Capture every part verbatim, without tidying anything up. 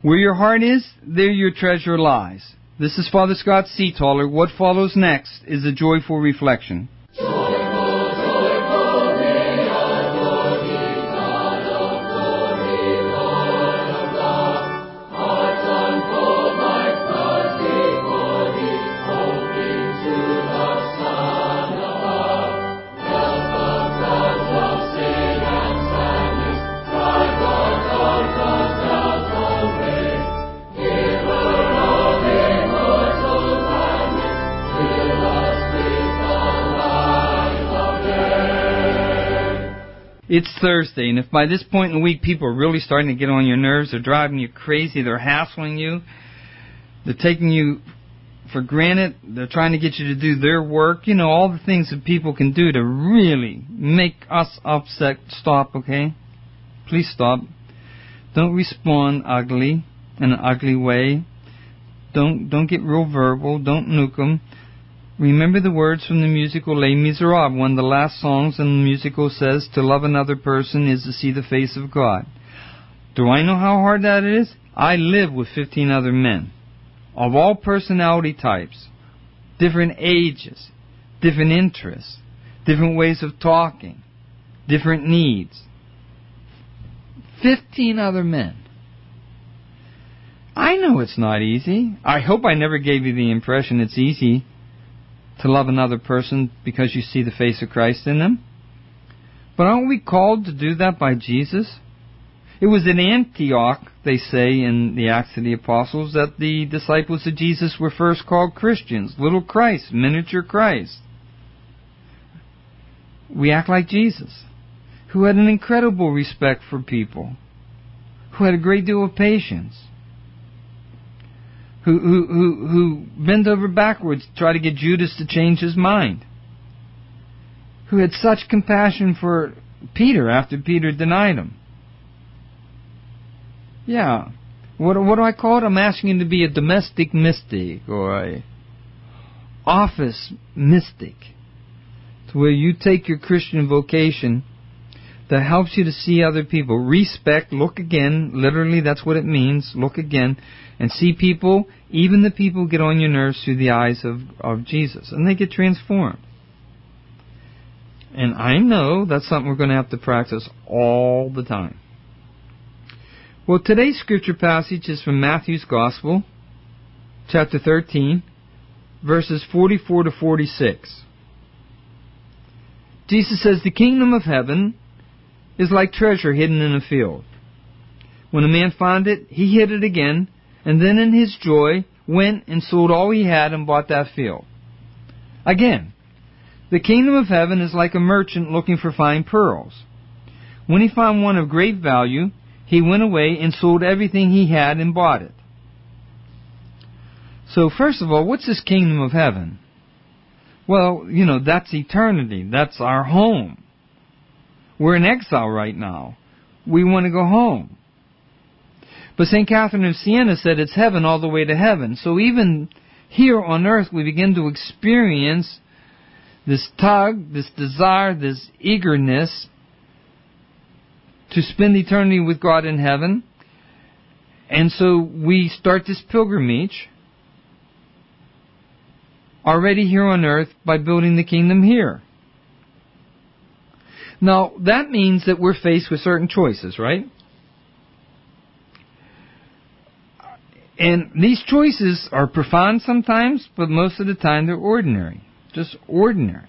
Where your heart is, there your treasure lies. This is Father Scott Seataller. What follows next is a joyful reflection. It's Thursday, and if by this point in the week people are really starting to get on your nerves, they're driving you crazy, they're hassling you, they're taking you for granted, they're trying to get you to do their work, you know, all the things that people can do to really make us upset, stop, okay? Please stop. Don't respond ugly, in an ugly way. Don't, don't get real verbal. Don't nuke them. Remember the words from the musical Les Miserables, one of the last songs in the musical says, to love another person is to see the face of God. Do I know how hard that is? I live with fifteen other men, of all personality types, different ages, different interests, different ways of talking, different needs. Fifteen other men. I know it's not easy. I hope I never gave you the impression it's easy to love another person because you see the face of Christ in them. But aren't we called to do that by Jesus? It was in Antioch, they say in the Acts of the Apostles, that the disciples of Jesus were first called Christians, little Christ, miniature Christ. We act like Jesus, who had an incredible respect for people, who had a great deal of patience, Who, who who who bent over backwards to try to get Judas to change his mind, who had such compassion for Peter after Peter denied him. Yeah. What, what do I call it? I'm asking him to be a domestic mystic or a office mystic, to where you take your Christian vocation that helps you to see other people. Respect, look again, literally that's what it means, look again, and see people, even the people get on your nerves through the eyes of, of Jesus, and they get transformed. And I know that's something we're going to have to practice all the time. Well, today's scripture passage is from Matthew's Gospel, chapter thirteen, verses forty-four to forty-six. Jesus says, "The kingdom of heaven is like treasure hidden in a field. When a man found it, he hid it again, and then in his joy went and sold all he had and bought that field." Again, the kingdom of heaven is like a merchant looking for fine pearls. When he found one of great value, he went away and sold everything he had and bought it. So first of all, what's this kingdom of heaven? Well, you know, that's eternity. That's our home. We're in exile right now. We want to go home. But Saint Catherine of Siena said it's heaven all the way to heaven. So even here on earth we begin to experience this tug, this desire, this eagerness to spend eternity with God in heaven. And so we start this pilgrimage already here on earth by building the kingdom here. Now, that means that we're faced with certain choices, right? And these choices are profound sometimes, but most of the time they're ordinary. Just ordinary.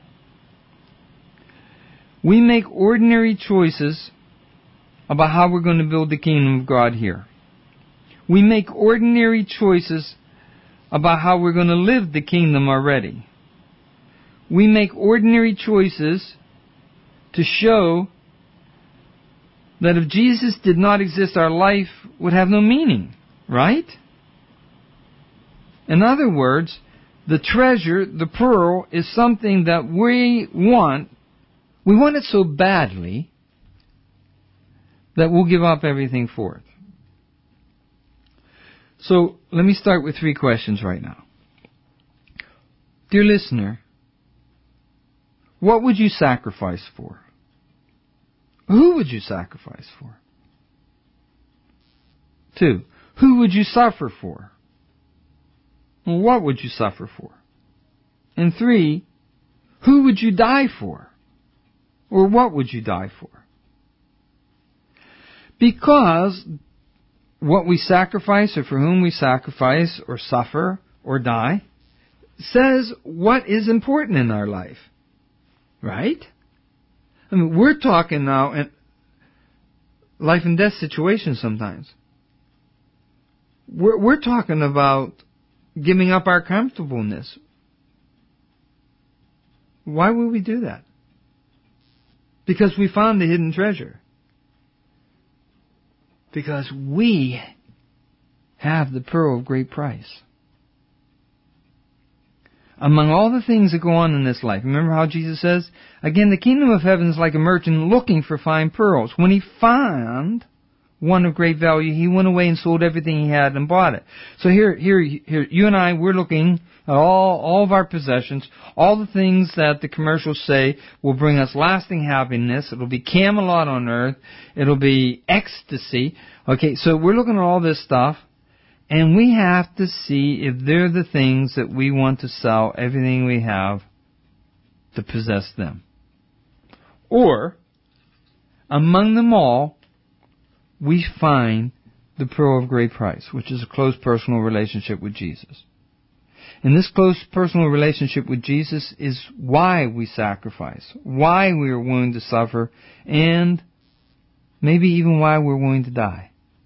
We make ordinary choices about how we're going to build the kingdom of God here. We make ordinary choices about how we're going to live the kingdom already. We make ordinary choices to show that if Jesus did not exist, our life would have no meaning, right? In other words, the treasure, the pearl, is something that we want. We want it so badly that we'll give up everything for it. So, let me start with three questions right now. Dear listener, what would you sacrifice for? Who would you sacrifice for? Two, who would you suffer for? Well, what would you suffer for? And three, who would you die for? Or what would you die for? Because what we sacrifice, or for whom we sacrifice, or suffer, or die, says what is important in our life. Right? I mean, we're talking now in life and death situations sometimes. We're, we're talking about giving up our comfortableness. Why would we do that? Because we found the hidden treasure. Because we have the pearl of great price. Among all the things that go on in this life, remember how Jesus says, again, the kingdom of heaven is like a merchant looking for fine pearls. When he found one of great value, he went away and sold everything he had and bought it. So here, here, here, you and I, we're looking at all, all of our possessions, all the things that the commercials say will bring us lasting happiness. It'll be Camelot on earth. It'll be ecstasy. Okay, so we're looking at all this stuff, and we have to see if they're the things that we want to sell everything we have to possess them. Or, among them all, we find the pearl of great price, which is a close personal relationship with Jesus. And this close personal relationship with Jesus is why we sacrifice, why we are willing to suffer, and maybe even why we're willing to die.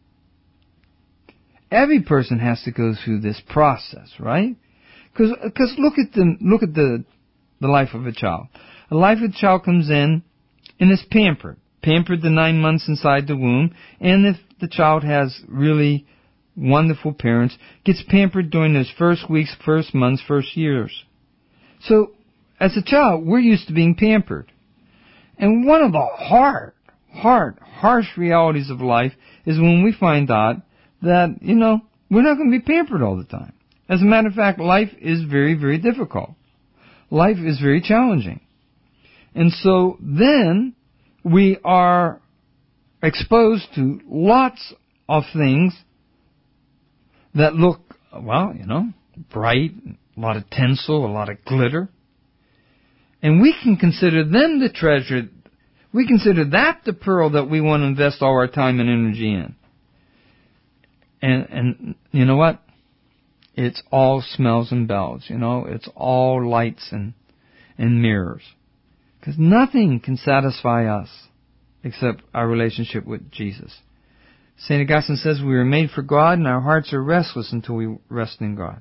Every person has to go through this process, right? Because because look at the look at the the life of a child. A life of a child comes in and is pampered. Pampered the nine months inside the womb, and if the child has really wonderful parents, gets pampered during those first weeks, first months, first years. So, as a child, we're used to being pampered. And one of the hard, hard, harsh realities of life is when we find out that, you know, we're not going to be pampered all the time. As a matter of fact, life is very, very difficult. Life is very challenging. And so then we are exposed to lots of things that look, well, you know, bright, a lot of tinsel, a lot of glitter. And we can consider them the treasure. We consider that the pearl that we want to invest all our time and energy in. And, and you know what? It's all smells and bells, you know. It's all lights and, and mirrors. Because nothing can satisfy us except our relationship with Jesus. Saint Augustine says we were made for God and our hearts are restless until we rest in God.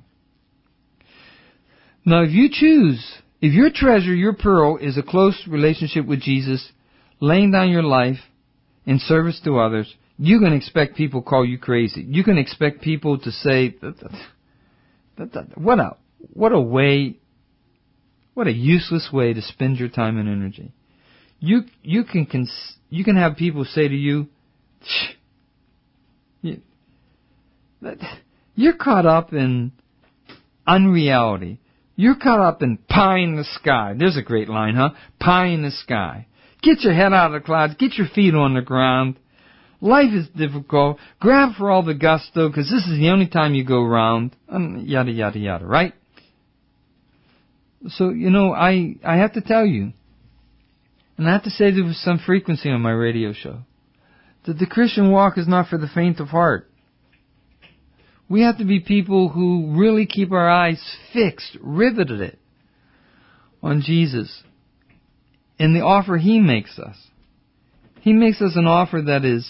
Now if you choose, if your treasure, your pearl, is a close relationship with Jesus, laying down your life in service to others, you can expect people to call you crazy. You can expect people to say, that, that, that, that, what a what a way, what a useless way to spend your time and energy. You you can cons- you can have people say to you, you that, you're caught up in unreality. You're caught up in pie in the sky. There's a great line, huh? Pie in the sky. Get your head out of the clouds. Get your feet on the ground. Life is difficult. Grab for all the gusto, because this is the only time you go around. Um, yada, yada, yada, right? So, you know, I, I have to tell you, and I have to say this with some frequency on my radio show, that the Christian walk is not for the faint of heart. We have to be people who really keep our eyes fixed, riveted on Jesus and the offer He makes us. He makes us an offer that is,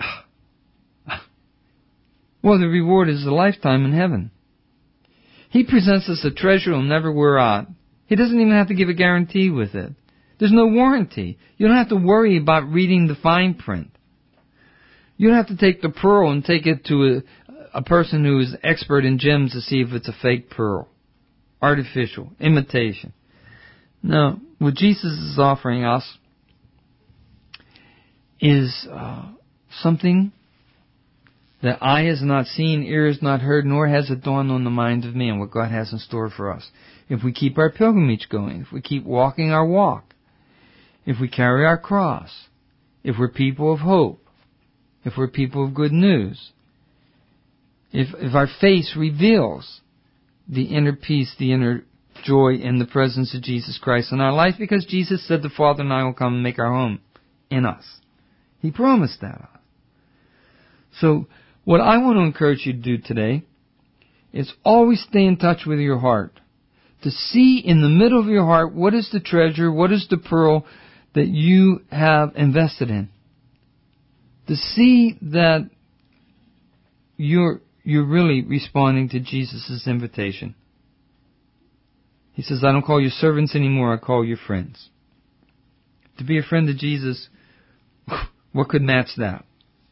well, the reward is a lifetime in heaven. He presents us a treasure will never wear out. He doesn't even have to give a guarantee with it. There's no warranty. You don't have to worry about reading the fine print. You don't have to take the pearl and take it to a, a person who is expert in gems to see if it's a fake pearl. Artificial. Imitation. No. What Jesus is offering us is uh, something that eye has not seen, ear has not heard, nor has it dawned on the mind of man, what God has in store for us. If we keep our pilgrimage going, if we keep walking our walk, if we carry our cross, if we're people of hope, if we're people of good news, if if our face reveals the inner peace, the inner joy in the presence of Jesus Christ in our life, because Jesus said the Father and I will come and make our home in us. He promised that. So what I want to encourage you to do today is always stay in touch with your heart. To see in the middle of your heart what is the treasure, what is the pearl that you have invested in. To see that you're you're really responding to Jesus' invitation. He says, I don't call you servants anymore, I call you friends. To be a friend of Jesus, what could match that?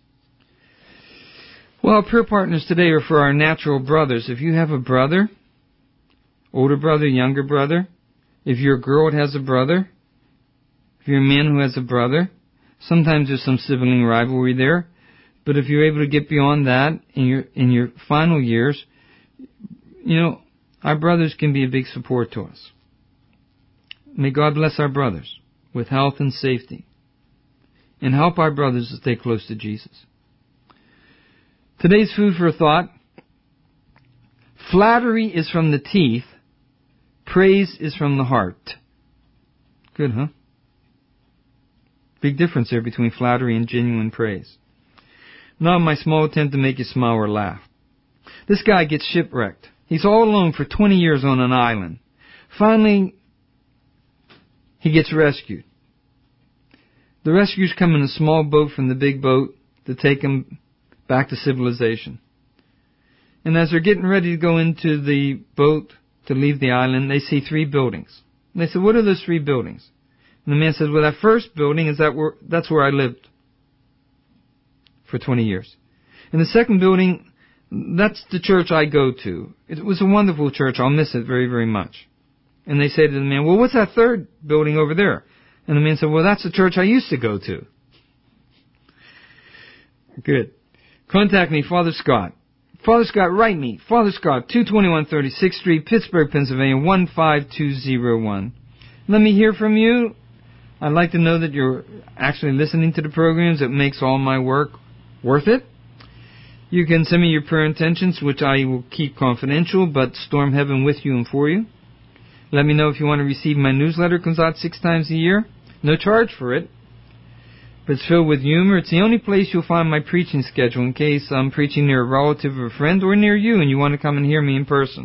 Well, prayer partners today are for our natural brothers. If you have a brother, older brother, younger brother, if you're a girl that has a brother, if you're a man who has a brother, sometimes there's some sibling rivalry there. But if you're able to get beyond that in your in your final years, you know, our brothers can be a big support to us. May God bless our brothers with health and safety, and help our brothers to stay close to Jesus. Today's food for thought: flattery is from the teeth, praise is from the heart. Good, huh? Big difference there between flattery and genuine praise. Now my small attempt to make you smile or laugh. This guy gets shipwrecked. He's all alone for twenty years on an island. Finally, he gets rescued. The rescuers come in a small boat from the big boat to take him back to civilization. And as they're getting ready to go into the boat to leave the island, they see three buildings. And they said, what are those three buildings? And the man says, well, that first building is that where, that's where I lived for twenty years. And the second building, that's the church I go to. It was a wonderful church. I'll miss it very, very much. And they say to the man, well, what's that third building over there? And the man said, well, that's the church I used to go to. Good. Contact me, Father Scott. Father Scott, write me. Father Scott, two twenty-one thirty-sixth Street, Pittsburgh, Pennsylvania, one five two zero one. Let me hear from you. I'd like to know that you're actually listening to the programs. It makes all my work worth it. You can send me your prayer intentions, which I will keep confidential, but storm heaven with you and for you. Let me know if you want to receive my newsletter. It comes out six times a year. No charge for it, but it's filled with humor. It's the only place you'll find my preaching schedule in case I'm preaching near a relative or a friend or near you and you want to come and hear me in person.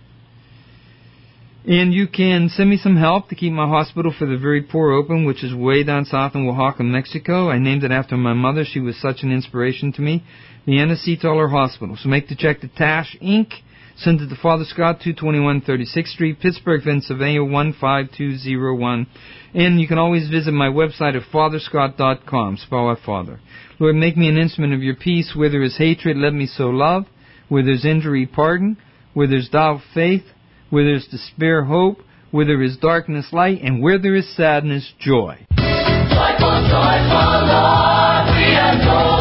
And you can send me some help to keep my hospital for the very poor open, which is way down south in Oaxaca, Mexico. I named it after my mother. She was such an inspiration to me. The Anna C. Toller Hospital. So make the check to Tash, Incorporated. Send it to Father Scott, two twenty-one thirty-sixth Street, Pittsburgh, Pennsylvania, one five two zero one. And you can always visit my website at father scott dot com. Spell out Father. Lord, make me an instrument of your peace. Where there is hatred, let me sow love. Where there's injury, pardon. Where there's doubt, faith. Where there's despair, hope. Where there is darkness, light. And where there is sadness, joy. Joyful, joyful Lord, we adore.